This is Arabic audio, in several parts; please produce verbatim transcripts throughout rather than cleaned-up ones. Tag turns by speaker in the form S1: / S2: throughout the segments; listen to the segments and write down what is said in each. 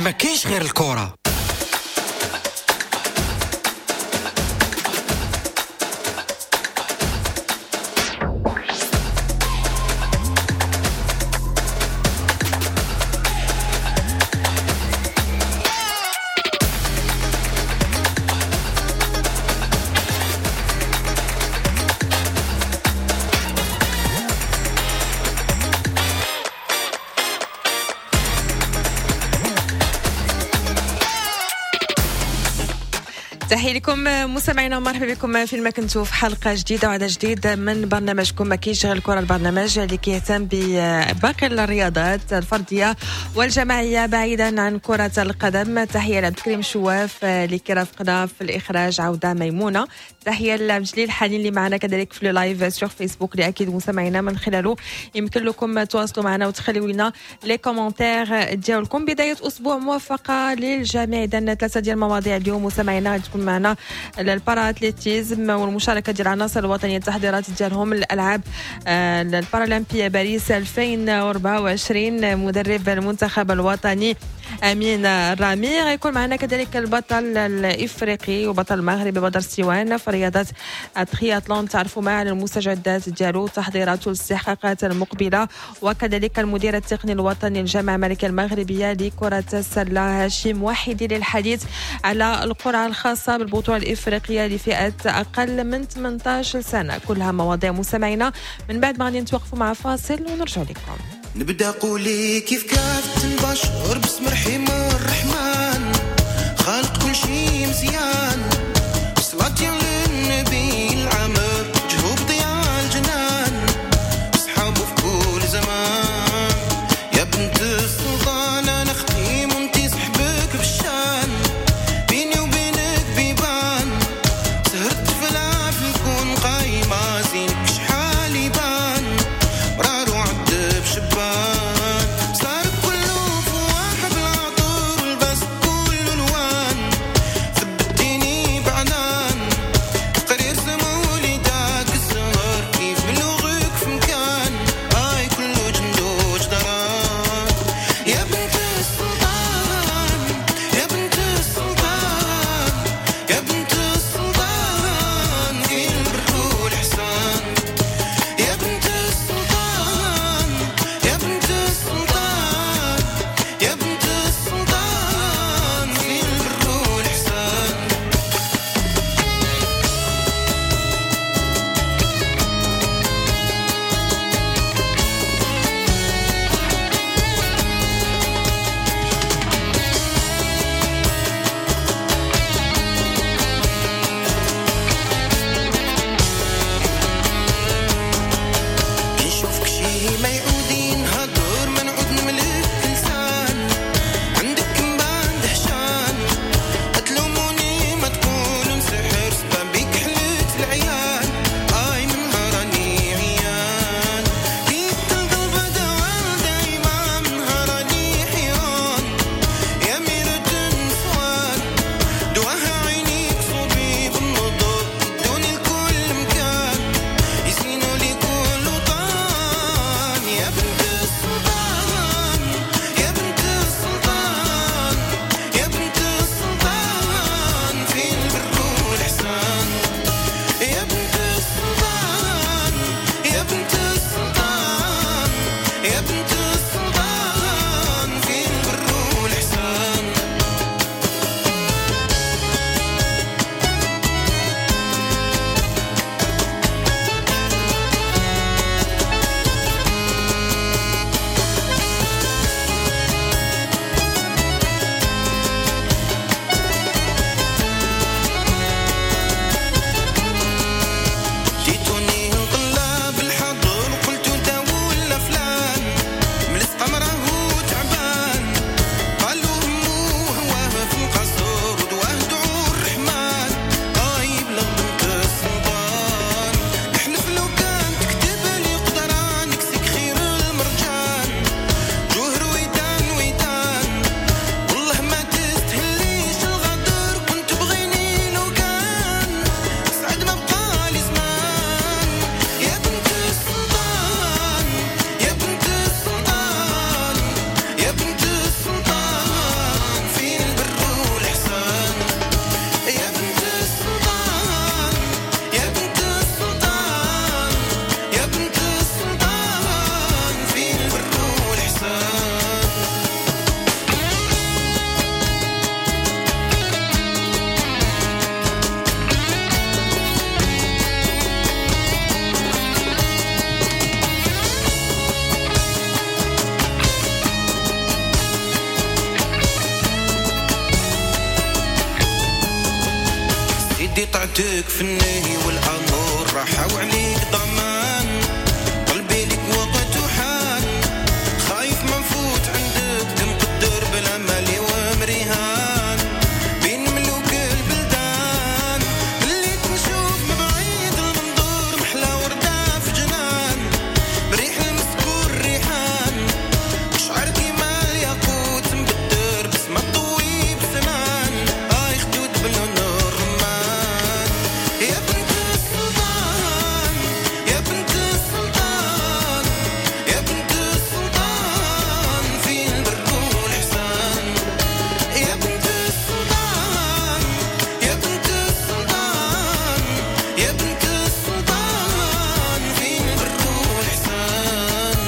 S1: ما كاينش غير الكرة.
S2: تحية لكم مستمعينا ومرحبا بكم في ما كنتوا في حلقة جديدة وعدد جديد من برنامجكم ما كاينش غير الكرة، البرنامج اللي كيهتم بباقي الرياضات الفردية والجماعية بعيدا عن كرة القدم. تحية لعبد الكريم شواف اللي كيرافقنا في الإخراج، عودة ميمونة. تحية لمجلي الحالي اللي معنا كذلك في لايف سور فيسبوك اللي أكيد مستمعينا من خلاله يمكن لكم تواصلوا معنا وتخليوا لنا لي كومنتير ديالكم. بداية أسبوع موفقة للجميع. إذن ثلاثة ديال المواضيع اليوم مستمعينا تكون معنا البارا اتليتيزم والمشاركه ديال العناصر الوطنيه التحضيرات ديالهم للالعاب البارالمبيه باريس ألفين وأربعة وعشرين. مدرب المنتخب الوطني امين الرامي غيكون معنا كذلك البطل الافريقي وبطل المغربي بدر سيوان في رياضه الترياثلون. تعرفوا معنا على المستجدات ديالو تحضيراته والاستحقاقات المقبله، وكذلك المدير التقني الوطني للجامعه الملكيه المغربيه لكره السله هاشم وحيدي للحديث على القرعه الخاصه بالبطوله الافريقيه لفئه اقل من ثمانية عشر سنه. كلها مواضيع مستمعينا. من بعد ما غادي نتوقفوا مع فاصل ونرجع لكم.
S3: نبدا قولي كيف كافة البشر باسم رحيم الرحمن خالق كل شي مزيان. صلاة للنبي العمر جهوب ضياء الجنان اصحابه في كل زمان. يا بنت السلطان انا ختيم وانتي صحبك بالشان. بيني وبينك بيبان سهرت فلافل نكون قايمة زينك شحال يبان. مرار وعد بشبان صار كله في واحد العطور والبس كله الوان. ثبتيني بعنان في النهي والأمور راحة وعليك ضمان قلبي لك وقت وحان خايف ما نفوت عندك تنقدر بالأمل ومريهان بين ملوك البلدان اللي تنشوف مبعيد المنظور محلى وردة في جنان بريح المسكور ريحان شعر كيما الياقوت مبدر بسمة طويب سنان آي خدود باللون الرمان يا بنت السلطان يا بنت السلطان يا بنت السلطان في البر والإحسان يا بنت السلطان يا بنت السلطان يا بنت السلطان في البر والإحسان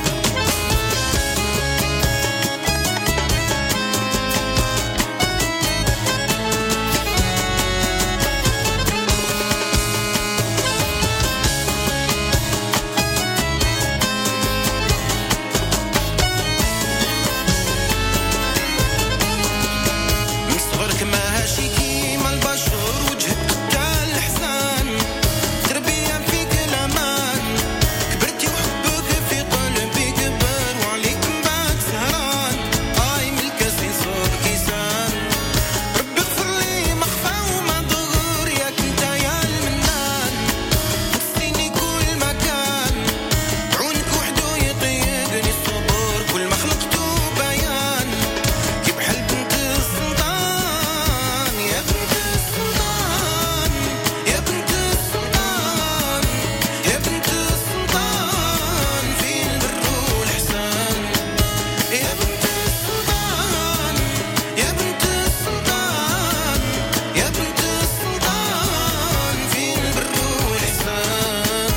S3: من صغرك ما هاشي كيما البشر وجهك قال الحزان تربية فيك الأمان كبرتي وحبك في قلبي كبر وعليك بعد سهران آي من الكاسين صوب كيسان ربي اغفر لي ما خفا وما ضغر ياك انت يا المنان تسيني كل مكان عونك وحده يطيقني الصبر كل ما خلقته بيان كي بحال بنت السلطان يا بنت السلطان يا بنت السلطان يا بنت السلطان في البر والإحسان يا بنت السلطان يا بنت السلطان يا بنت السلطان في البر والإحسان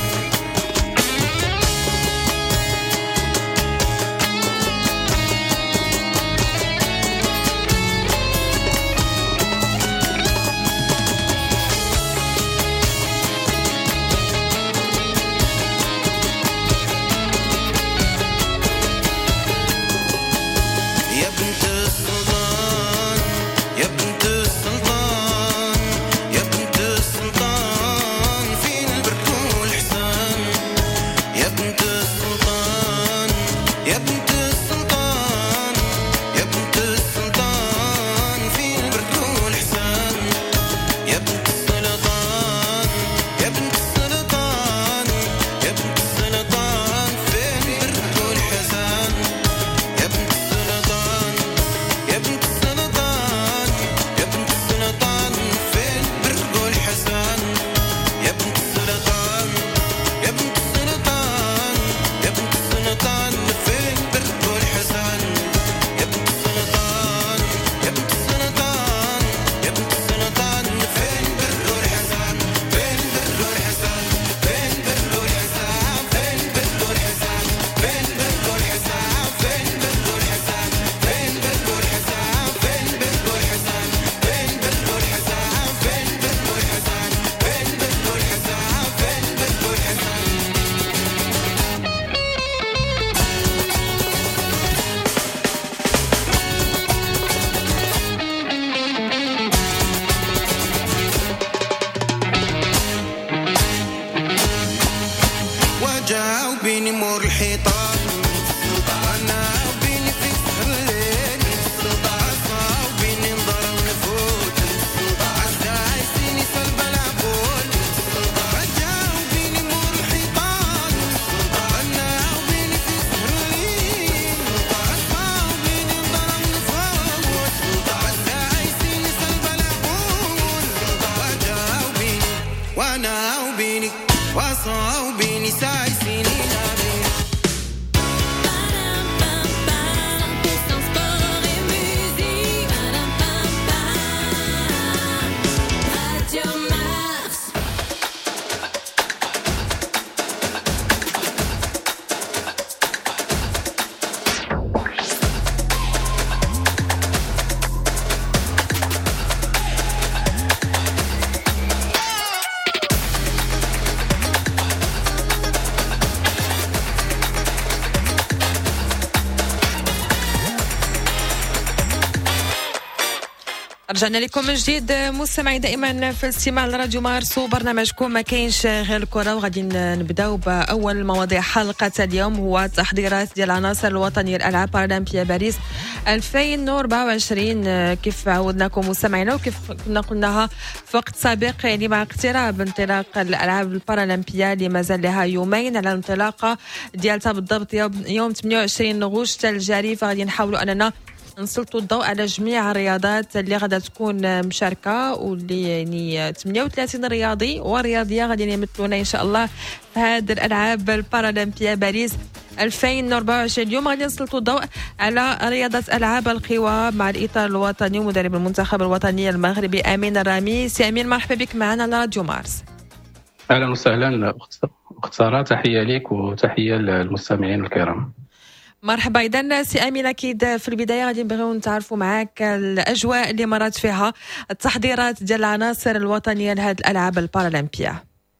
S3: يا بنت السلطان يا بنت السلطان يا بنت السلطان في البر والإحسان يا بنت السلطان يا بنت السلطان يا بنت السلطان في البر والإحسان يا بنت السلطان يا بنت السلطان يا بنت السلطان في البر والإحسان يا بنت السلطان يا بنت السلطان يا بنت السلطان في البر والإحسان يا بنت السلطان يا بنت السلطان يا بنت السلطان في البر والإحسان يا بنت السلطان يا بنت السلطان يا بنت السلطان في البر والإحسان في البر والإحسان في البر والإحسان في البر والإحسان في البر والإحسان في البر والإحسان في البر والإحسان في البر والإحسان في البر والإحسان في البر والإحسان في البر والإحسان في البر والإحسان وجاوبيني مور الحيطان أنا وبيني في سهر الليل صاوبيني نضرب نفوت عزايسيني سلب العقول وجاوبيني مور الحيطان أنا وبيني في سهر الليل صاوبيني نضرب نفوت عزايسيني سلب العقول وجاوبيني وأنا وبيني وصاوبيني سايسيني نابين
S2: رجعنا لكم من جديد مستمعين دائما في الاستماع لراديو مارس وبرنامجكم ما كاينش غير الكره، وغادي نبداو باول مواضيع حلقه اليوم هو التحضيرات ديال العناصر الوطنيه للالعاب بارالمبيا باريس ألفين وأربعة وعشرين. كيف عودناكم مستمعينا وكيف كنا قلناها في وقت سابق، يعني مع اقتراب انطلاق الالعاب البارالمبيا اللي مازال لها يومين على الانطلاقه ديالتها بالضبط يوم ثمانية وعشرين غشت الجاري، فغادي نحاولوا اننا نسلطوا الضوء على جميع الرياضات اللي غادا تكون مشاركه، واللي يعني ثمانية وثلاثين رياضي ورياضيه غادي يمثلونا ان شاء الله في هذه الالعاب البارالمبيا باريس ألفين وأربعة وعشرين. اليوم غادي نسلطوا الضوء على رياضه العاب القوى مع الاطار الوطني ومدرب المنتخب الوطني المغربي امين الرامي. سي امين، مرحبا بك معنا على راديو مارس.
S1: اهلا وسهلا اخت ساره، تحيه لك وتحيه للمستمعين الكرام.
S2: مرحبا. إذن سي أمين، أكيد في البداية غادي نبغيو نتعرفوا معاك الأجواء اللي مرات فيها التحضيرات ديال العناصر الوطنية لهذه الألعاب البارالمبية.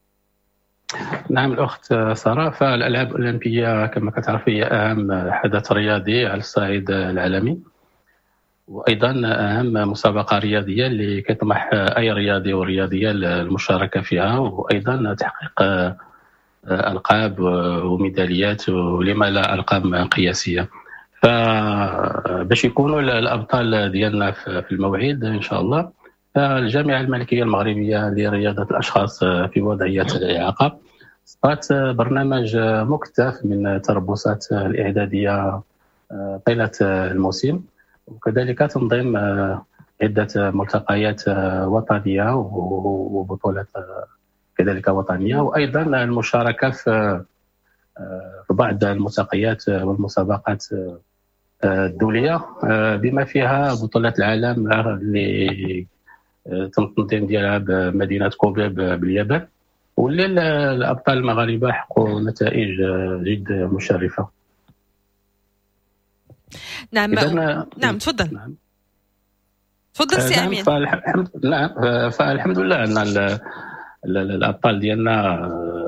S1: نعم الأخت سارة، فالألعاب الأولمبية كما كتعرفي هي أهم حدث رياضي على الصعيد العالمي، وأيضا أهم مسابقة رياضية اللي كيطمح أي رياضي ورياضية للمشاركة فيها، وأيضا تحقيق ألقاب وميداليات ولما لا ألقاب قياسية. فباش يكونوا الأبطال ديالنا في الموعد إن شاء الله، الجامعة الملكية المغربية لرياضة الأشخاص في وضعية الإعاقة صارت برنامج مكثف من التربصات الإعدادية طيلة الموسم، وكذلك تنظيم عدة ملتقيات وطنية وبطولات كذلك وطنية، وأيضا المشاركة في في بعض الملتقيات والمسابقات الدولية بما فيها بطولة العالم اللي تم التنظيم ديالها بمدينة كوبي باليابان، واللي الأبطال المغاربة حققوا نتائج جد مشرفة.
S2: نعم نعم تفضل.
S1: نعم
S2: تفضل سي أمين.
S1: فالحمد نعم فالحمد لله أن الأبطال ديالنا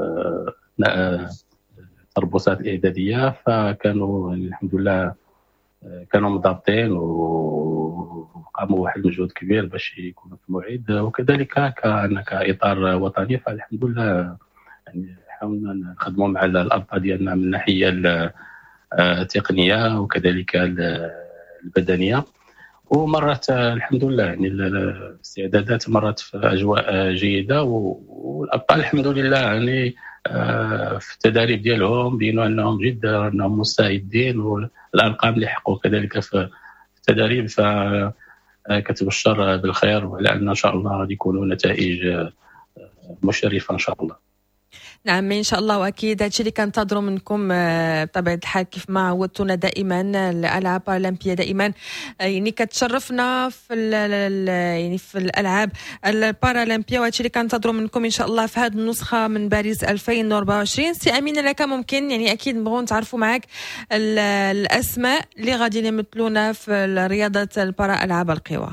S1: تربصات الإعدادية فكانوا الحمد لله كانوا مضبطين وقاموا واحد المجهود كبير باش يكونوا في الموعد، وكذلك كان كإطار وطني فالحمد لله يعني حاولنا نخدموا مع الأبطال ديالنا من الناحية التقنية وكذلك البدنية، ومرت الحمد لله يعني الاستعدادات مرت في اجواء جيده، والابطال الحمد لله يعني في التدريب ديالهم بينوا انهم جد انهم مستعدين، والارقام اللي حققوا كذلك في التدريب فكتبشر بالخير، وعلى ان ان شاء الله غادي يكونوا نتائج مشرفه ان شاء الله.
S2: نعم ان شاء الله، واكيد هادشي اللي كننتظروا منكم بطبيعه الحال كيف ما عودتونا دائما. الالعاب البارالمبيه دائما يعني كتشرفنا في يعني في الالعاب البارالمبيه، وهادشي اللي كننتظروا منكم ان شاء الله في هذه النسخه من باريس ألفين وأربعة وعشرين. سي امين، لك ممكن يعني اكيد نبغوا نتعرفوا معك الاسماء اللي غادي يمثلونا في رياضه البارا العاب القوى.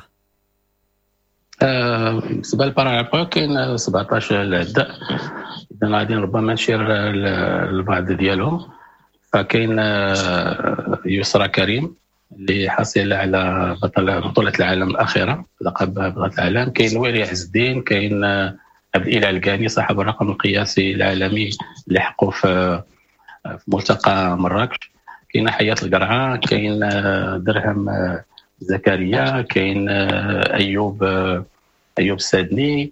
S1: بالنسبه للبارالمبيا كاين سبعطاش لعده، اذا غادي ربما نشير البعض ديالهم. فكاين يسرى كريم اللي حاصله على بطوله العالم الاخيره لقب بطوله العالم. كاين ويري عز الدين، كاين عبد الاله القاني صاحب الرقم القياسي العالمي اللي حققه في ملتقى مراكش. كاين حياه القرعه، كاين درهم زكريا، كاين ايوب ايوب السادني،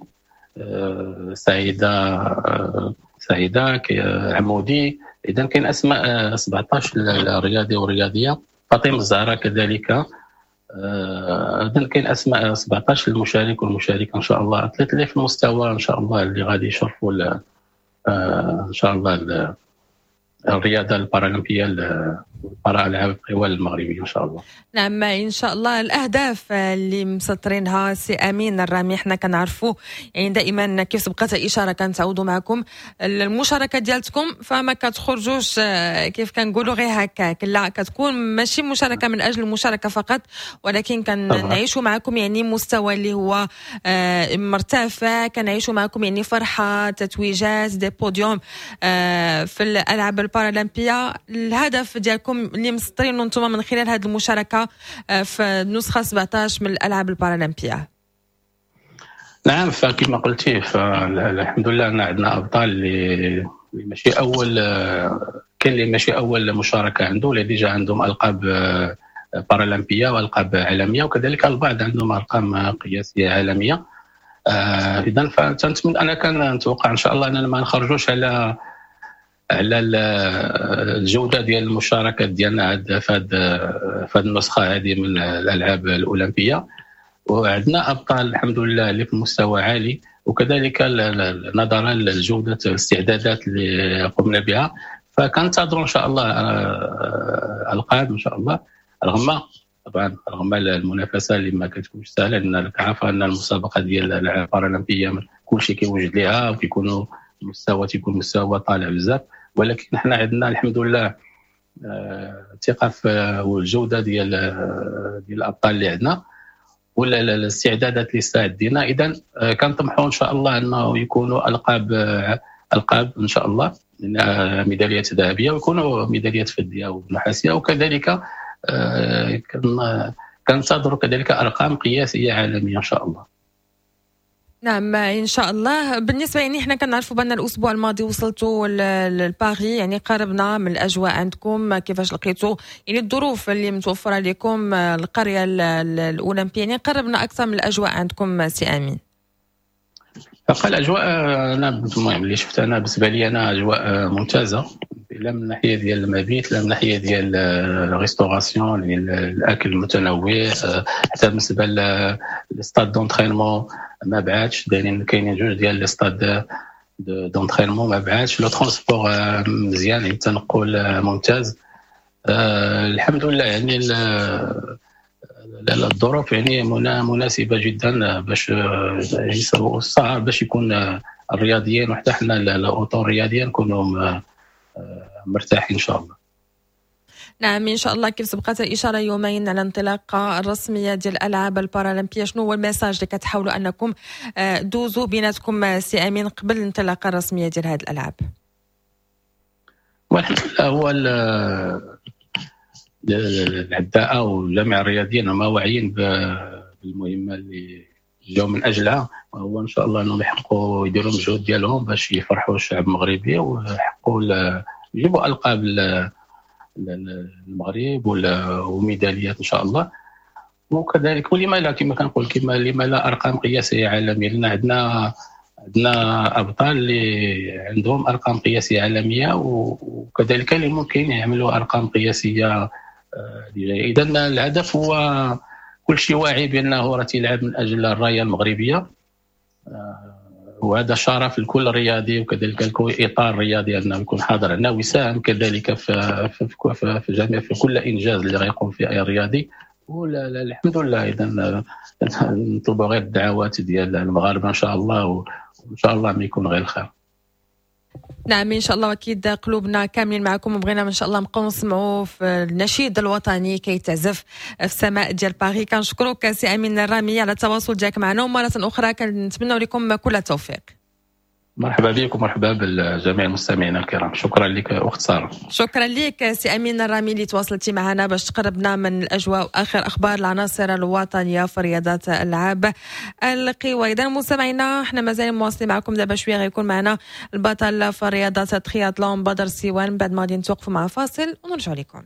S1: سعيده سعيده عمودي. اذا كاين اسماء سبعطاش رياضي ورياضيه. فاطمه الزهراء كذلك. اذا كاين اسماء سبعطاش المشارك والمشاركه ان شاء الله، ثلاثه اللي في المستوى ان شاء الله اللي غادي يشرفوا ان شاء الله الرياضه البارالمبيه البارا العاب القوى المغربيه ان شاء الله.
S2: نعم ان شاء الله. الاهداف اللي مسطرينها سي امين الرامي حنا كنعرفوا يعني دائما كيف سبقت اشاره كنتعودوا معكم المشاركه ديالتكم فما كتخرجوش كيف كنقولوا غير هكاك، لا كتكون ماشي مشاركه من اجل المشاركه فقط، ولكن كنعيشوا معكم يعني مستوى اللي هو مرتفع، كنعيشوا معكم يعني فرحه، تتويجات، دي بوديوم في الالعاب البارالمبيه. الهدف ديالكم اللي مسطرينه انتم من خلال هذه المشاركه في النسخه سبعطاش من الالعاب البارالمبيه؟
S1: نعم، فكما قلتي فالحمد لله أن عندنا أبطال اللي اللي ماشي أول كاين اللي ماشي أول مشاركة عنده، اللي ديجا عندهم ألقاب آه، بارالمبية وألقاب عالمية، وكذلك البعض عندهم أرقام قياسية عالمية. آه، إذا فتنتمنى أنا كان نتوقع إن شاء الله أننا ما نخرجوش على على ال- الجوده ديال المشاركات ديالنا هاد- في هاد في هاد النسخه هذه من الالعاب الاولمبيه، وعندنا ابطال الحمد لله اللي في مستوى عالي، وكذلك ال- ال- نظرا لجوده الاستعدادات اللي قمنا بها، فكنتظروا ان شاء الله آه، القاب ان شاء الله، رغم طبعا رغم المنافسه اللي ما كتكونش سهله، لان عارفه ان المسابقه ديال الالعاب البارالمبيه كلشي كيوجد لها وكيكونوا المستوى تيكون مستوى طالع بزاف، ولكن حنا عندنا الحمد لله آه، ثقه في والجوده ديال آه، ديال الابطال اللي عندنا، ولا الاستعدادات اللي استعدينا. اذا آه، كنطمحوا ان شاء الله انه يكونوا القاب آه، القاب ان شاء الله، آه، ميداليات ذهبيه، ويكونوا ميداليات فضيه ونحاسيه، وكذلك آه، كن- كننتظروا كذلك ارقام قياسيه عالميه ان شاء الله.
S2: نعم ان شاء الله. بالنسبه يعني احنا كنعرفوا بان الاسبوع الماضي وصلتوا ل- لباريس، يعني قربنا من الاجواء عندكم، كيفاش لقيتوا يعني الظروف اللي متوفره لكم، القريه ال- ال- الاولمبيه، يعني قربنا اكثر من الاجواء عندكم سي امين.
S1: بقى الاجواء آه، انا المهم اللي شفت انا بالنسبه لي انا اجواء آه، ممتازه، لا من ناحيه ديال المبيت، لا من ناحيه ديال الريستوراسيون، ديال الاكل المتنوع، آه، حتى بالنسبه للستاد دونترينمون ما بعادش دايرين، كاينين جوج ديال لي ستاد دونترينمون ما بعادش، لو ترونسبور آه، مزيان، يعني التنقل آه، ممتاز. آه، الحمد لله، يعني ال- لا لا الظروف يعني منا- مناسبه جدا باش آه، يسووا الصعب باش يكون آه، الرياضيين، وحتى حنا الاوطون الرياضيين نكونوا آه، مرتاحين ان شاء الله.
S2: نعم ان شاء الله. كيف سبقت الاشاره يومين على الانطلاقه الرسميه ديال الالعاب البارالمبيه، شنو هو الميساج اللي كتحاولوا انكم آه، دوزوا بيناتكم آه، سي امين قبل الانطلاقه الرسميه ديال هذه الالعاب؟
S1: والحمد لله هو ال- العداء وجميع الرياضيين هما واعيين ب- بالمهمه اللي جاوا من اجلها، وهو ان شاء الله انهم يحققوا يديروا المجهود ديالهم باش يفرحوا الشعب المغربي، ويحققوا ال- يجيبوا القاب ال- ال- المغرب ولا- وميداليات ان شاء الله. وكذلك ولما لا، كما كنقول كما لما لا ارقام قياسيه عالميه، لان عندنا عندنا ابطال اللي عندهم ارقام قياسيه عالميه، و- وكذلك اللي ممكن يعملوا ارقام قياسيه آه، ديجا. اذا الهدف هو كل شيء واعي بانه راه تيلعب من اجل الرايه المغربيه، وهذا شرف لكل رياضي، وكذلك لكل اطار رياضي انه يكون حاضر هنا ويساهم كذلك في في في, في جميع في كل انجاز اللي غيقوم فيه اي رياضي. والحمد لله، اذا نطلبوا غير الدعوات ديال المغاربه ان شاء الله، وان شاء الله ما يكون غير الخير.
S2: نعم ان شاء الله. اكيد قلوبنا كاملين معكم، وبغينا ان شاء الله نبقاو نسمعوا في النشيد الوطني كيتعزف في السماء ديال باريس. كنشكروك سي امين الرامي على التواصل ديالك معنا، ومره اخرى كنتمنوا لكم كل التوفيق.
S1: مرحبا بك ومرحبا بالجميع المستمعين الكرام. شكرا لك اخت ساره.
S2: شكرا لك سي امين الرامي اللي تواصلتي معنا باش تقربنا من الاجواء واخر اخبار العناصر الوطنيه في رياضات الالعاب القوى. اذا مستمعينا احنا مازال مواصلين معكم، دابا شويه غيكون معنا البطل في رياضات الترياثلون بدر سيوان، بعد ما غادي نتوقفوا مع فاصل ونرجعوا لكم.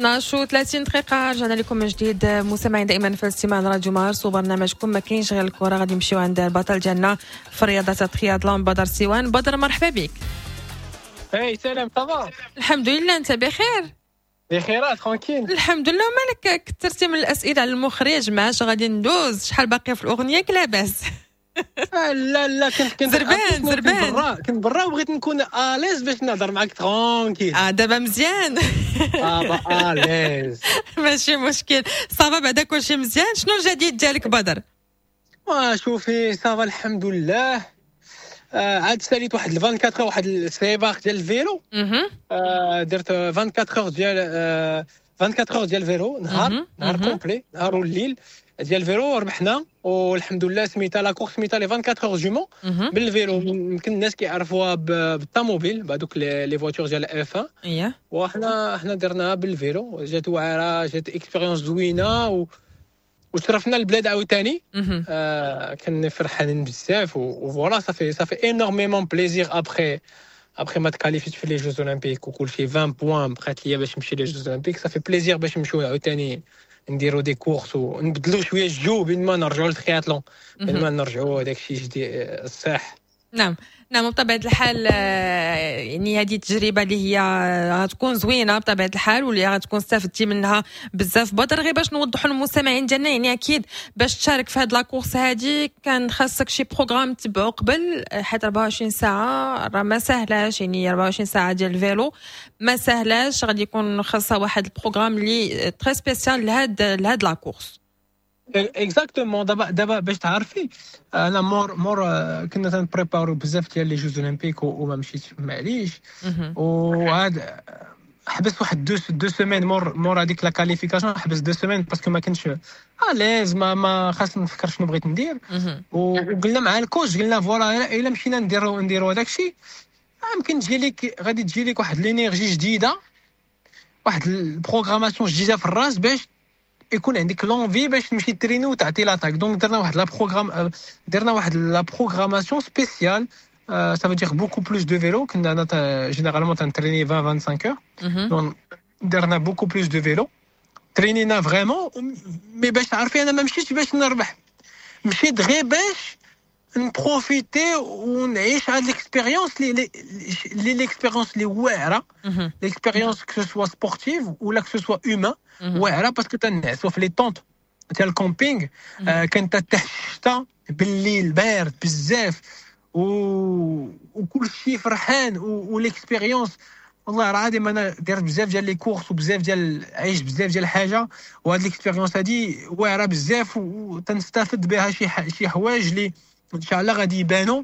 S2: اثناش وثلاثين دقيقة رجعنا لكم من جديد مستمعين دائما في الاستماع لراديو مارس وبرنامجكم ما كاينش غير الكرة. غادي نمشيو عند البطل ديالنا في رياضة الترياثلون بدر سيوان. بدر مرحبا بك.
S4: اي سلام طبعا.
S2: الحمد لله انت بخير؟
S4: بخير ترانكيل
S2: الحمد لله. مالك كثرتي من الاسئله على المخرج معاش غادي ندوز شحال باقي في الاغنيه لاباس؟
S4: لا لا كنت كنت
S2: زربان زربان
S4: برا كنت برا وبغيت نكون اليز باش نهضر معاك ترانكيل.
S2: اه دابا مزيان.
S4: اه اليز
S2: ماشي مشكل. صافا بعدا كلشي مزيان. شنو الجديد ديالك بدر؟
S4: وا شوفي صافا الحمد لله. آه عاد ساليت واحد أربعة وعشرين واحد السباق ديال الفيلو. آه درت أربعة وعشرين ديال آه أربعة وعشرين ديال الفيلو نهار نهار كومبلي نهار والليل ديال الفيلو ربحنا والحمد لله. سميتها لا كورس سميتها لي أربعة وعشرين جومون بالفيلو. يمكن الناس كيعرفوها بالطوموبيل بهذوك لي فواتور ديال اف واحد.
S2: اييه
S4: وحنا حنا درناها بالفيلو. جات واعره جات اكسبيريونس زوينه و وشرفنا البلاد عاوتاني. آه كنا فرحانين بزاف وفوالا صافي صافي انورميمون بليزير ابخي ابخي ما تكاليفيت في لي جوز اولمبيك وكلشي عشرين بوان بقات ليا باش نمشي لي جوز اولمبيك. صافي بليزير باش نمشيو عاوتاني نديرو دي كورس ونبدلو شويه الجو بين ما نرجعو للترياتلون بين ما نرجعو هذاك الشيء جديد الصح.
S2: نعم نعم بطبيعة الحال. يعني هذه التجربة اللي هي غتكون زوينة بطبيعة الحال واللي غتكون استفدتي منها بزاف. بدر غير باش نوضحوا للمستمعين ديالنا يعني أكيد باش تشارك في هاد لاكورس هادي كان خاصك شي بروغرام تبعو قبل حيت أربعة وعشرين ساعة راه ما سهلاش. يعني أربعة وعشرين ساعة ديال الفيلو ما سهلاش. غادي يكون خاصها واحد البروغرام اللي تري سبيسيال لهاد لهاد لاكورس.
S4: اكزاكتومون. دابا دابا باش تعرفي انا مور مور كنا تنبريبارو بزاف ديال لي جوز اولمبيك وما مشيتش معليش. وهذا حبس واحد دو دو سيمين مور مور هذيك لا كاليفيكاسيون. حبس دو سيمين باسكو ما كنتش اليز ما ما خاص نفكر شنو بغيت ندير. وقلنا مع الكوش قلنا فوالا الا مشينا نديرو نديرو هذاك الشيء يمكن تجي لك غادي تجي لك واحد لينيرجي جديده واحد البروغراماسيون جديده في الراس باش يكون عندك لونفي باش تمشي تريني وتعطي لاطاك. دونك درنا واحد لا بروغرام درنا واحد لا بروغراماسيون سبيسيال. سا فو دير بوكو بلوس دو فيلو. كنا انا جينيرالمون تنتريني عشرين خمسة وعشرين اور. دونك درنا بوكو بلوس دو فيلو ترينينا فريمون. مي باش تعرفي انا ما مشيتش باش نربح مشيت غير باش نبروفيتي ونعيش هاد ليكسبيريونس لي لي ليكسبيريونس لي واعره. ليكسبيريونس كو سوا سبورتيف ولا كو سوا هيومان واعره باسكو تنعسوا في لي طونط تاع الكومبينغ. آه كانت تحت الشتا بالليل بارد بزاف و وكل شيء فرحان وليكسبيريونس. والله راه عادي انا درت بزاف ديال لي كورس وبزاف ديال عيش بزاف ديال الحاجه وهاد ليكسبيريونس هادي واعره بزاف وتنستافد بها شي شي حوايج اللي ان شاء الله غادي يبانوا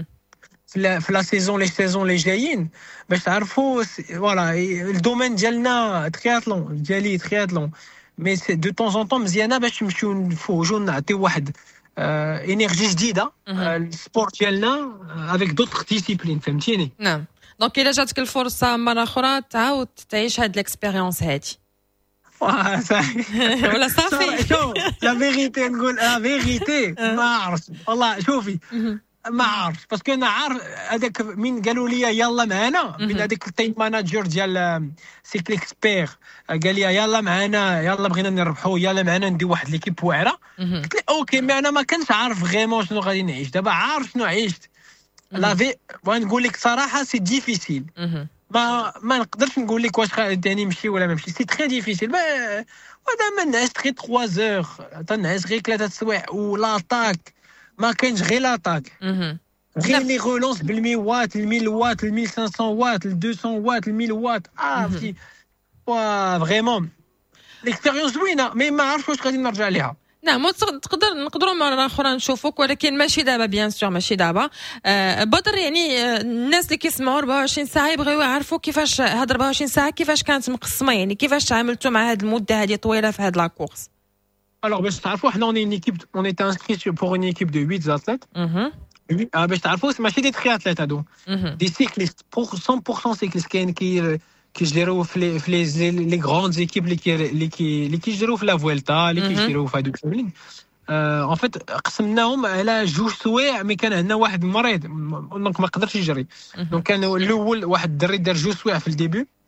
S4: في لا سيزون لي سيزون لي جايين باش تعرفوا فوالا الدومين ديالنا ترياتلون ديالي ترياتلون. مي دو طون ان طون مزيانه باش نمشيو نفوجوا نعطيو واحد آه انرجي جديده السبورت ديالنا افيك دوطخ ديسيبلين فهمتيني.
S2: نعم دونك الا جاتك الفرصه مره اخرى تعاود تعيش هاد ليكسبيريونس هادي ولا صافي.
S4: شوف لا فيغيتي نقول لا فيغيتي ما عرفت والله. شوفي ما عرفت باسكو انا عارف هذاك من قالوا لي يلا معنا من هذاك التيم ماناجر ديال سيكل اكسبير قال لي يلا معنا يلا بغينا نربحوا يلا معنا ندير واحد ليكيب واعره. قلت له اوكي مي انا ما كنتش عارف فريمون شنو غادي نعيش. دابا عارف شنو عيشت. لا في بغيت نقول لك صراحه سي ديفيسيل. ما ما نقدرش نقول لك واش غادي نمشي ولا ما نمشي. سي تري ديفيسيل. وهذا ما نعس غير ثلاثة زور تنعس غير ثلاثه سوايع ولاطاك ما كاينش غير لاطاك غير لي غولونس بالمي وات الميل وات الميل خمسمية وات الميتين وات الميل وات. اه في وا فريمون ليكسبيريونس زوينه مي ما عرفتش واش غادي نرجع ليها.
S2: نعم تقدر نقدروا مرة أخرى نشوفوك ولكن ماشي دابا بيان سور ماشي دابا. آه بدر يعني آه الناس اللي كيسمعوا أربعة وعشرين ساعة يبغيو يعرفوا كيفاش هاد أربعة وعشرين ساعة كيفاش كانت مقسمة يعني كيفاش تعاملتوا مع هاد المدة هذه طويلة في هاد لاكورس.
S4: Alors باش تعرفوا حنا اون اون ايكيب اون ايتي انسكري بور اون ايكيب دو ثمانية اتليت. اها باش تعرفوا ماشي دي ترياتليت هادو دي سيكليست مية بالمية سيكليست كاين كي كيجيروا في لي في لي لي غروند ايكيب اللي كي اللي كي اللي كيجيروا في لا فويلتا اللي كيجيروا في هادوك كاملين. اون فيت قسمناهم على جوج سوايع مي كان عندنا واحد مريض دونك ما قدرش يجري. دونك كان الاول واحد الدري دار جوج سوايع في الديبي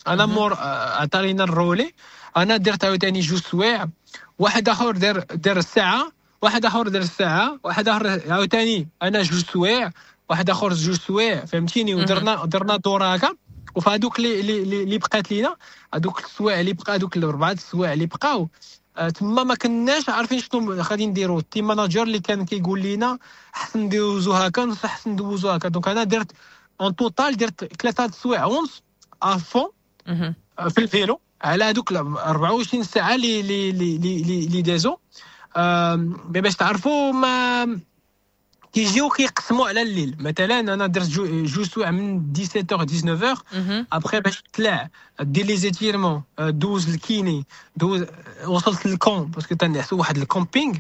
S4: انا مور عطارينا الرولي، انا درت عاوتاني جوج سوايع، واحد اخر دار دار الساعه، واحد اخر دار الساعه، واحد اخر عاوتاني انا جوج سوايع، واحد اخر جوج سوايع، فهمتيني. ودرنا درنا دور هكا. وفي هذوك اللي اللي بقات لينا، هذوك السوايع اللي بقى، هذوك الاربعه السوايع اللي بقاو تما، ما كناش عارفين شنو غادي نديروا. التيم ماناجر اللي كان كيقول لينا احسن ندوزو هكا، نصح احسن ندوزو هكا. دونك انا درت اون توتال درت ثلاثه السوايع اونس افون في الفيلو على هذوك أربعة وعشرين ساعه اللي اللي اللي اللي دازو. باش تعرفوا ما كيجيو كيقسموا على الليل. مثلا انا درت جوج سوايع من سبعطاش تسعطاش ابخي باش تطلع دير لي زيتيرمون، دوز الكيني، دوز وصلت للكون باسكو تنعسوا واحد الكومبينغ.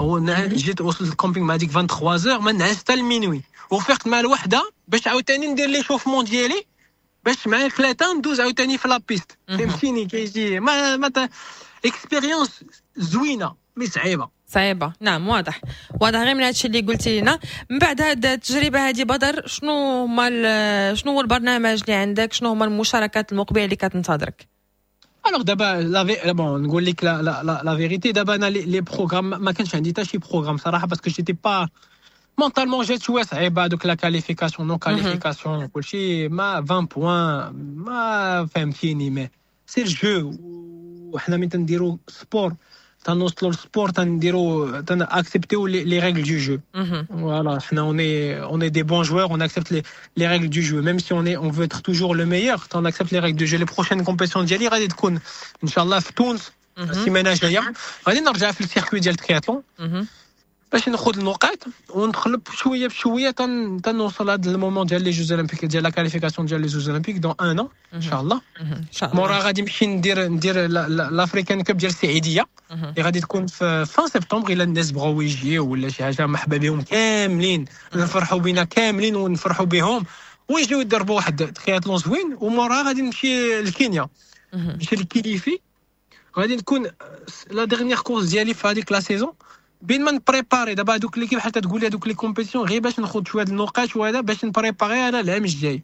S4: جيت وصلت للكومبينغ مع ديك ثلاثة وعشرين ما نعس حتى المينوي، وفقت مع الوحده باش عاوتاني ندير لي شوفمون ديالي باش مع ثلاثه ندوز عاوتاني في لابيست. فهمتيني كيجي ما ما اكسبيريونس زوينه مي صعيبه
S2: صعيبه. نعم واضح واضح غير من هادشي اللي قلتي لنا. من بعد هاد التجربه هذه بدر، شنو هما شنو هو البرنامج اللي عندك، شنو هما المشاركات المقبله اللي كتنتظرك؟
S4: الوغ دابا لا بون نقول لك لا لا لا فيريتي. دابا انا لي بروغرام ما كانش عندي حتى شي بروغرام صراحه، باسكو جيتي با مونطالمون جات شويه صعيبه. دوك لا كاليفيكاسيون نو كاليفيكاسيون كلشي ما عشرين بوان ما فهمتيني. مي سي الجو، وحنا ملي تنديروا سبور تنوصلوا للسبور تنديروا تنأكسبتيو لي ريغل دو جو. فوالا حنا اوني اوني دي بون جوور، اون اكسبت لي لي ريغل دو جو، ميم سي اوني اون فو اتر توجور لو ميور، تنأكسبت لي ريغل دو جو. لي بروشين كومبيتيسيون ديالي غادي تكون ان شاء الله في تونس السيمانه الجايه. غادي نرجع في السيركوي ديال الترياتلون باش ناخذ النقاط ونقلب شويه بشويه تن تنوصل هذا المومون ديال لي جوز اولمبيك، ديال لا كاليفيكاسيون ديال لي جوز اولمبيك دون ان ان ان شاء الله. مورا غادي نمشي ندير ندير لافريكان كاب ديال السعيديه اللي غادي تكون في فان سبتمبر. الا الناس بغاو يجيو ولا شي حاجه مرحبا بهم كاملين، نفرحوا بينا كاملين ونفرحوا بهم ويجيو يضربوا واحد ترياتلون زوين. ومورا غادي نمشي لكينيا نمشي لكيليفي، غادي نكون لا ديرنيير كورس ديالي في هذيك لا سيزون. بين ما نبريباري دابا هذوك اللي كيف حتى تقول لي هذوك لي كومبيتيسيون غير باش ناخذ شويه د النقاط وهذا باش نبريباري على العام الجاي.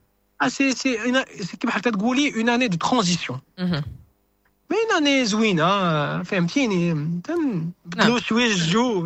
S4: سي سي كيف حتى تقولي اون اني دو ترانزيسيون، مي اون اني زوينه فهمتيني. تنبدلوا شويه الجو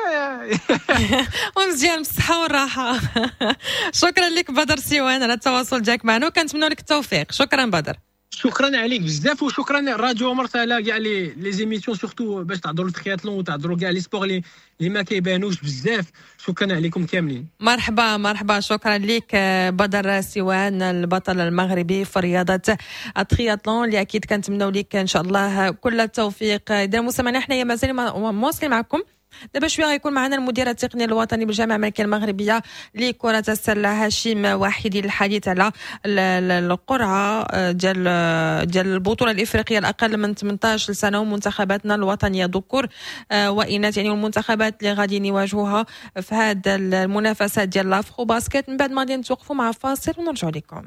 S2: ومزيان بالصحه والراحه. شكرا لك بدر سيوان على التواصل ديالك معنا، وكنتمنوا لك التوفيق. شكرا بدر.
S4: شكرا عليك بزاف، وشكرا الراديو مرسله كاع لي لي زيميسيون سورتو باش تهضروا الترياتلون وتهضروا كاع لي سبور اللي اللي ما كيبانوش بزاف. شكرا عليكم كاملين.
S2: مرحبا مرحبا. شكرا لك بدر سيوان البطل المغربي في رياضه الترياتلون، اللي اكيد كنتمنوا لك ان شاء الله كل التوفيق. اذا مستمعينا احنا مازال مواصلين معكم. دابا شويه غيكون معنا المدير التقني الوطني بالجامعه الملكيه المغربيه لكره السله هاشم وحيدي للحديث على القرعه ديال ديال البطوله الافريقيه الاقل من ثمانطاش سنه ومنتخباتنا الوطنيه ذكور واناث، يعني المنتخبات اللي غادي نواجهوها في هذه المنافسات ديال لافرو باسكيت. من بعد ما غادي نتوقفوا مع فاصل ونرجعوا لكم.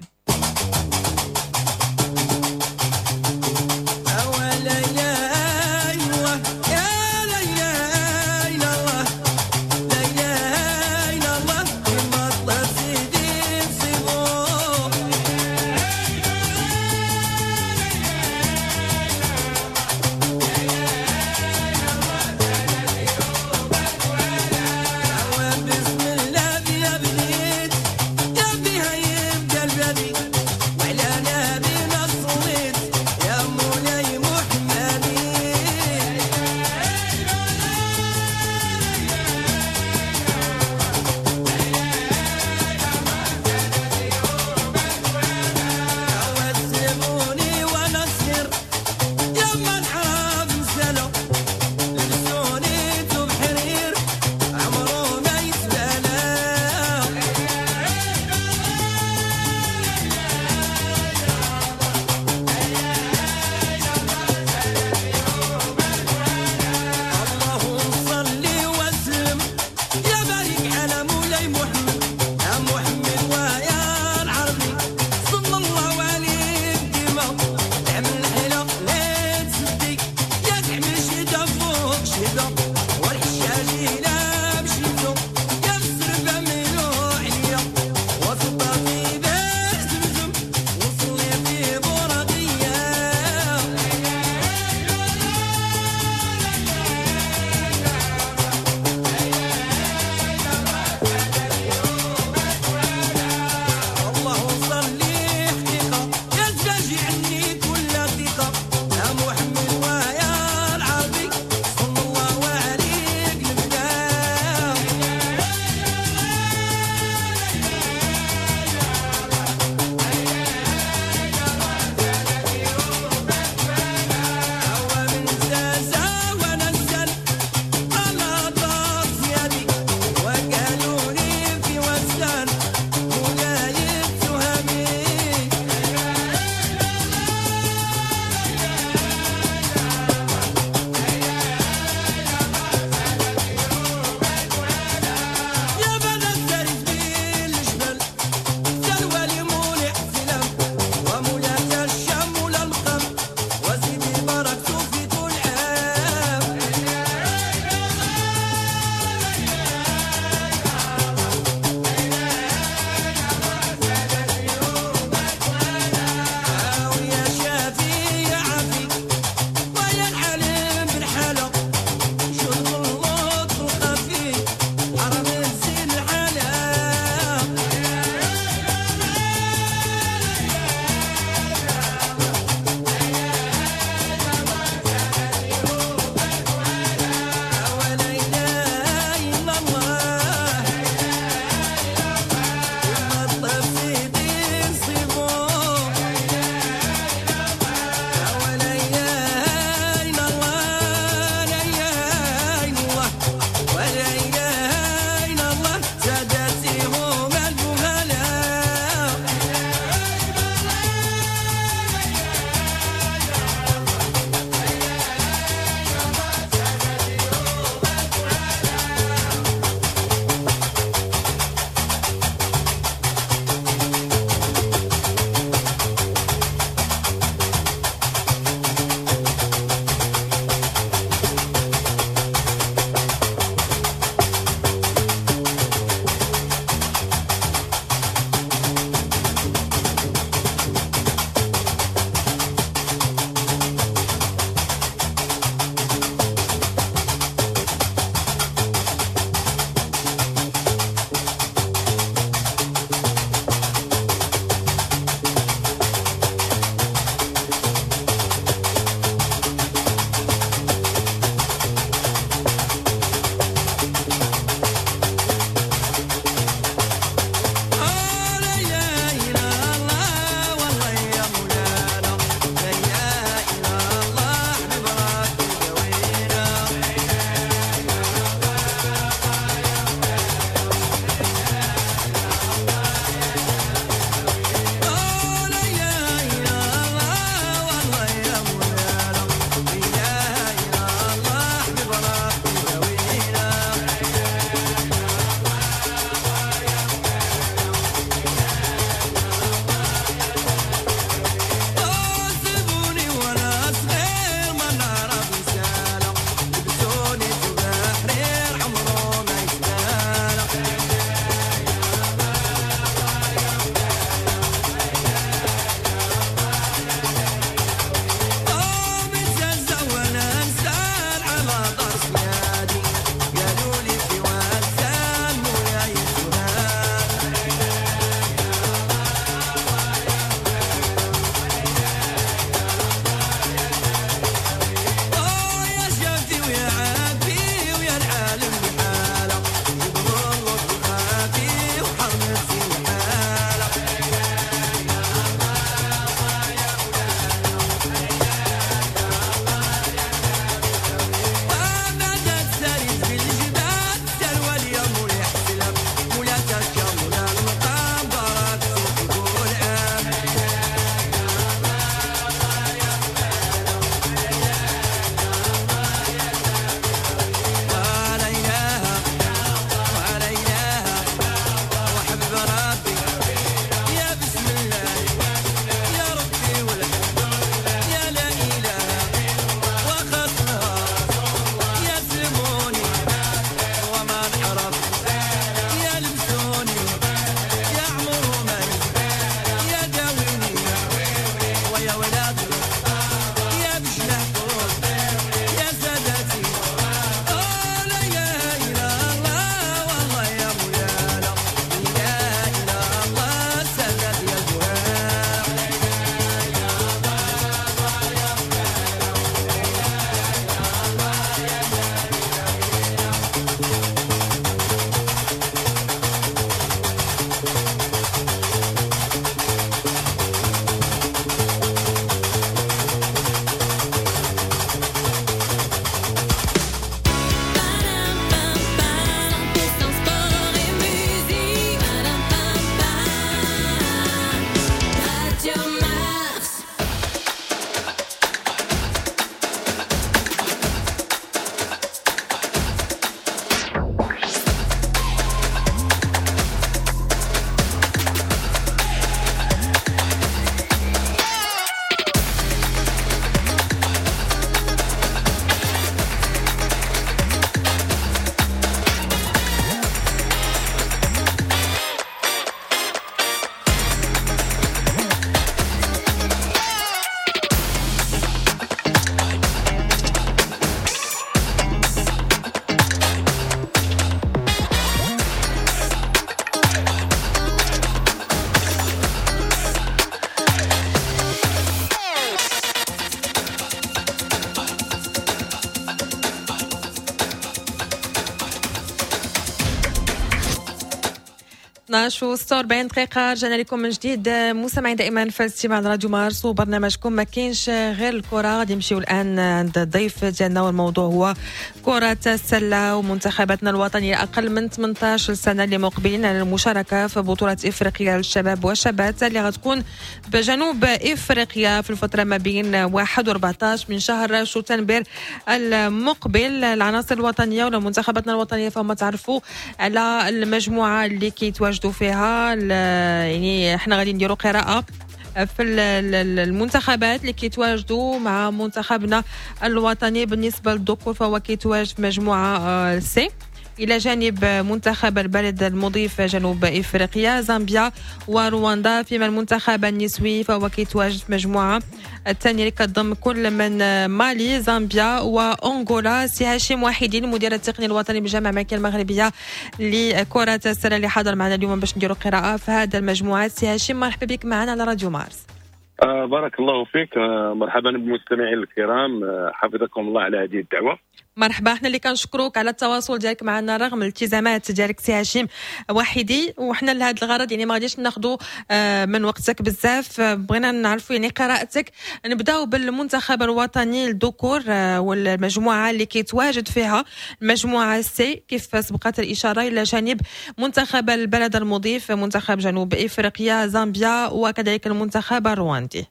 S2: اثناش وستة وأربعين دقيقة رجعنا لكم من جديد مستمعين دائما في الاستماع لراديو مارس وبرنامجكم ما كاينش غير الكرة. غادي نمشيو الآن عند الضيف ديالنا والموضوع هو كرة السلة ومنتخباتنا الوطنية أقل من ثمانية عشر سنة اللي مقبلين على المشاركة في بطولة إفريقيا للشباب والشابات اللي غتكون بجنوب إفريقيا في الفترة ما بين واحد وأربعة عشر من شهر شتنبر المقبل. العناصر الوطنية ولا منتخباتنا الوطنية فهم تعرفوا على المجموعة اللي كيتواجدوا فيها. يعني احنا غادي نديروا قراءة في المنتخبات اللي كيتواجدوا مع منتخبنا الوطني. بالنسبة للذكور فهو كيتواجد في مجموعة سي إلى جانب منتخب البلد المضيف جنوب إفريقيا زامبيا ورواندا، فيما المنتخب النسوي فهو كيتواجد في مجموعة الثانية اللي كتضم كل من مالي زامبيا وأنغولا. سي هاشم وحيدين المدير التقني الوطني بالجامعة الملكية المغربية لكرة السلة اللي حاضر معنا اليوم باش نديروا قراءة في هذا المجموعات. سي هاشم مرحبا بك معنا على راديو مارس.
S5: آه بارك الله فيك. آه مرحبا بالمستمعين الكرام. آه حفظكم الله على هذه الدعوة.
S2: مرحبا، احنا اللي كنشكروك على التواصل ديالك معنا رغم الالتزامات ديالك سي هاشم وحيدي، وحنا لهذا الغرض يعني ما غاديش ناخذوا من وقتك بزاف، بغينا نعرفوا يعني قراءتك. نبداو بالمنتخب الوطني للذكور والمجموعه اللي كيتواجد فيها المجموعه سي كيف سبقت الاشاره الى جانب منتخب البلد المضيف منتخب جنوب افريقيا زامبيا وكذلك المنتخب الرواندي.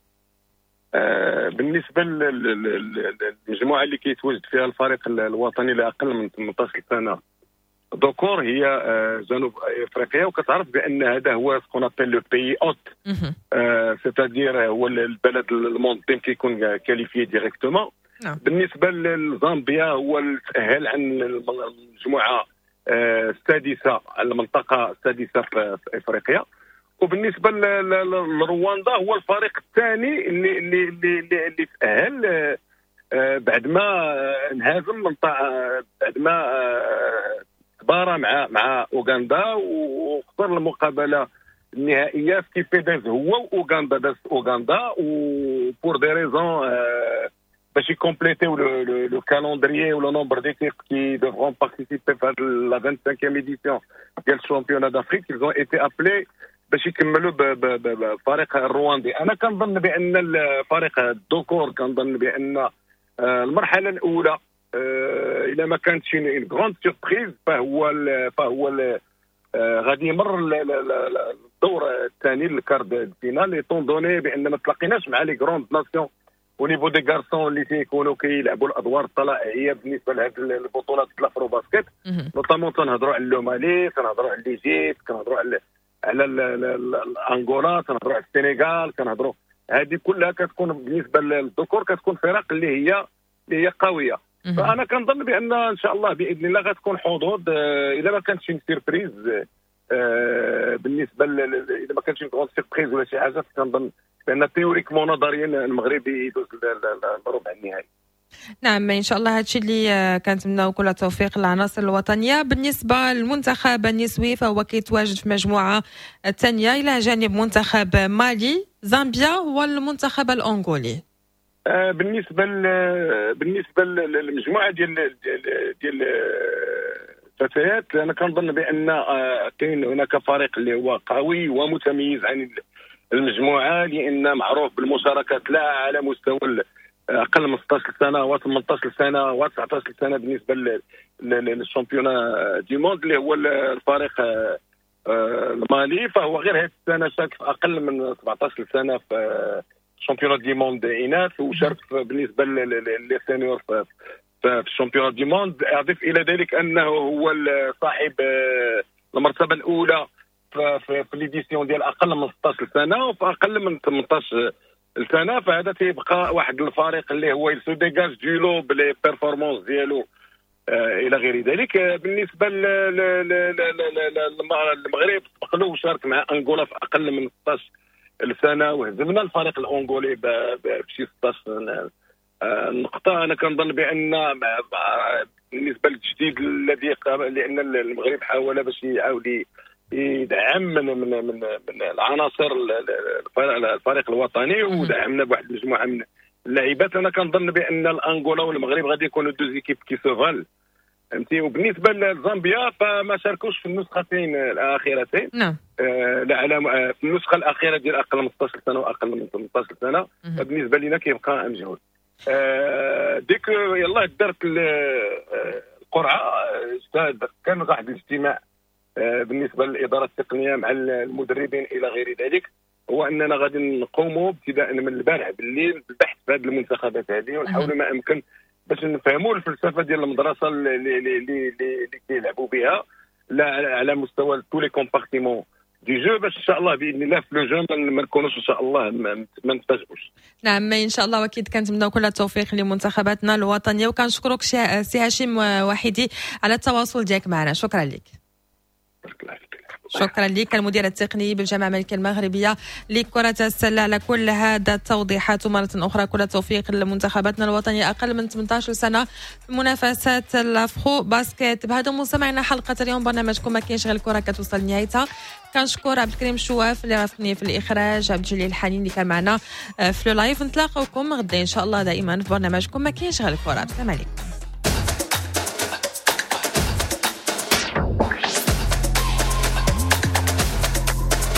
S5: آه بالنسبه للمجموعه اللي كيتواجد فيها الفريق الوطني لاقل من ثمانية عشر سنه ذكور هي آه جنوب افريقيا، وكتعرف بان هذا هو سكون ابل لو بيي اوت، آه سيتادير هو البلد المنظم كيكون كاليفي ديريكتومون. بالنسبه لزامبيا هو التاهل عن المجموعه آه السادسه، المنطقه السادسه في افريقيا. وبالنسبه لرواندا هو الفريق الثاني اللي اللي اللي اللي تاهل بعد ما انهزم من بعد ما تبارى مع مع اوغندا وخسر المقابله النهائيه في كيف داز هو واوغندا. داز اوغندا وبور دي ريزون باش يكومبليتيو لو كالندريي ولو نومبر ديكيب كي ديفرون بارتيسيبي في لا خمسة اديسيون ديال الشامبيونات دافريك. ils ont été appelés باش يكملوا بفريق الرواندي. انا كنظن بان الفريق الذكور كنظن بان المرحله الاولى اذا ما كانتش اون غروند سوربريز فهو فهو غادي يمر الدور الثاني للكارد فينال، ايطون دوني بان ما تلاقيناش مع لي غروند ناسيون او نيفو دي غارسون اللي تيكونوا كيلعبوا الادوار الطلائعيه بالنسبه لهذه البطولات الافرو باسكيت. نوطامون تنهضروا على المالي، تنهضروا على ليجيبت، كنهضروا على على الانغولا، كنهضروا على السنغال، كنهضروا هذه كلها كتكون بالنسبه للذكور كتكون فرق اللي هي اللي هي قويه. فانا كنظن بان ان شاء الله باذن الله غتكون حظوظ اذا ما كانتش سيربريز بالنسبه اذا ما كانتش غون سيربريز ولا شي حاجه. كنظن بان تيوريكمون نظريا المغربي يدوز للربع النهائي.
S2: نعم ان شاء الله هادشي اللي كنتمناو كل التوفيق للعناصر الوطنيه. بالنسبه للمنتخب النسوي فهو كيتواجد في مجموعه الثانيه الى جانب منتخب مالي زامبيا والمنتخب الانغولي.
S5: آه بالنسبه بالنسبه للمجموعه ديال ديال الفتيات انا كنظن بان آه كاين هناك فريق اللي هو قوي ومتميز عن المجموعه، لان معروف بالمشاركات لا على مستوى اقل من ستة عشر سنه و ثمانية عشر سنه و تسعة عشر سنه بالنسبه للشامبيونا دي موند اللي هو الفريق المالي. فهو غير هذه السنه شارك في اقل من سبعة عشر سنه في الشامبيونا دي موند اناث، وشارك بالنسبه للسينيور في الشامبيونا دي موند. اضيف الى ذلك انه هو صاحب المرتبه الاولى في في ليديسيون ديال اقل من ستة عشر سنه وفي اقل من ثمانية عشر السنه. فهذا تيبقى واحد الفريق اللي هو يسو ديغاج دو لو بلي بيرفورمانس ديالو آه الى غير ذلك. بالنسبه للمغرب سبق له وشارك مع انغولا في اقل من ستة عشر سنه وهزمنا الفريق الانغولي بشي ستة عشر نقطه. انا كنظن بان بالنسبه للتجديد الذي لان المغرب حاول باش يعاود يدعم من من من, من العناصر الفريق الوطني، ودعمنا بواحد المجموعه من اللاعبات. انا كنظن بان الانغولا والمغرب غادي يكونوا دو زيكيب كي سوفال فهمتي. وبالنسبه لزامبيا فما شاركوش في النسختين الاخيرتين.
S2: نعم.
S5: آه لا على آه في النسخه الاخيره ديال اقل من ستة عشر سنه واقل من ثمانية عشر سنه. بالنسبه لنا كيبقى مجهول. آه ديك يلاه دارت القرعه، كان واحد الاجتماع آه بالنسبه للاداره التقنيه مع المدربين الى غير ذلك، هو اننا غادي نقوموا ابتداء من البارح بالليل بالبحث في هذه المنتخبات هذه، ونحاولوا ما امكن باش نفهموا الفلسفه ديال المدرسه اللي اللي اللي, اللي كيلعبوا بها لا على مستوى تو لي كومبارتيمون دي جو، باش ان شاء الله باذن الله في لو جو ما نكونوش ان شاء الله ما نتفاجئوش.
S2: نعم ان شاء الله، واكيد كنتمناو كل التوفيق لمنتخباتنا الوطنيه، وكنشكرك سي هاشم وحيدي على التواصل ديالك معنا. شكرا لك. شكرا لك المدير التقني بالجامعة الملكية المغربية لكرة السلة على كل هذا التوضيحات. ومرة أخرى كل التوفيق لمنتخباتنا الوطنية أقل من ثمانية عشر سنة في منافسات الأفرو باسكت. بهذا مستمعنا حلقة اليوم برنامجكم ما كاينش غير الكرة كتوصل لنهايتها. كنشكر عبد الكريم شواف اللي رافقني في الإخراج، عبد الجليل الحنين اللي كان معنا في لو لايف. نتلاقاوكم غدا إن شاء الله دائما في برنامجكم ما كاينش غير الكرة. السلام عليكم.